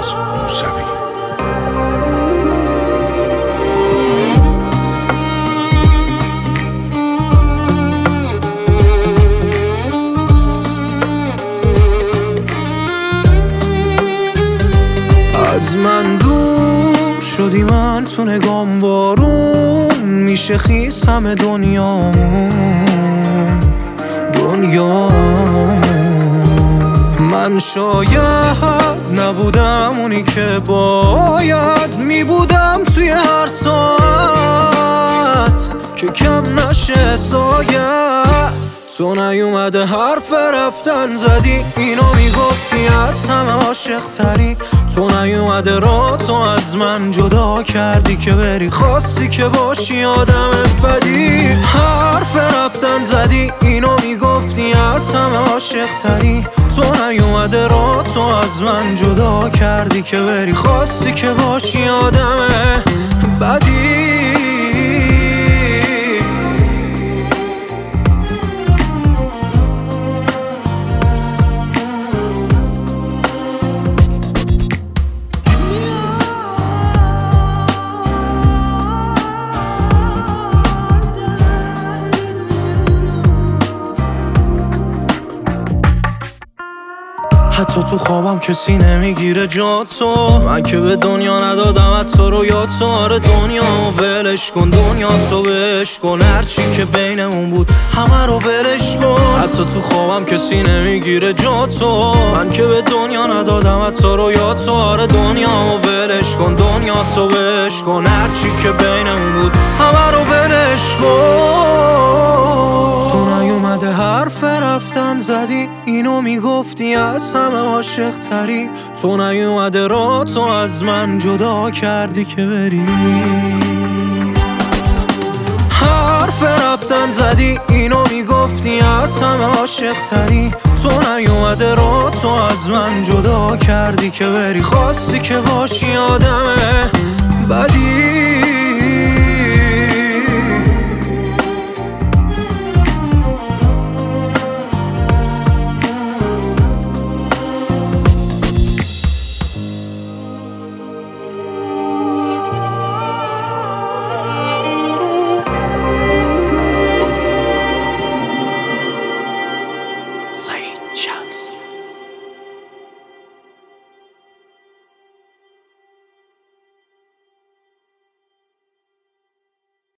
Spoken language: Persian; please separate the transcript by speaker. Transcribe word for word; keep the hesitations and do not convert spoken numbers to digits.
Speaker 1: موسوی.
Speaker 2: از من دور شدی، من تو نگام بارون میشه خیس همه دنیامون دنیامون. من شاید نبودم اونی که باید میبودم توی هر ساعت که کم نشه سایت. تو نیومده حرف رفتن زدی، اینو میگفتی از همه عاشق تری. تو نیومده را تو از من جدا کردی که بری، خواستی که باشی آدم بدی. حرف رفتن زدی، اینو میگفتی از همه عاشق تری. تو نیومده را تو از من جدا کردی که بری، خواستی که باشی آدم بدی. حتی تو خوابم کسی نمیگیره جا تو، من که به دنیا ندادم تو رو یا تو. آره دنیا ولش کن، دنیا تو بهش کن، هرچی که بینمون بود همه رو ولش کن. حتی تو خوابم کسی نمیگیره جا تو، من که به دنیا ندادم تو رو یا تو. آره دنیا ولش کن، دنیا تو بهش کن، هرچی که بینمون بود همه رو ولش کن. تو نیومده حرف رفتن زدی، اینو میگفتی از همه عاشق تری. تو نیومده را تو از من جدا کردی که بری. حرف رفتن زدی، اینو میگفتی از همه عاشق تری. تو نیومده را تو از من جدا کردی که بری، خواستی که باشی آدم بدی.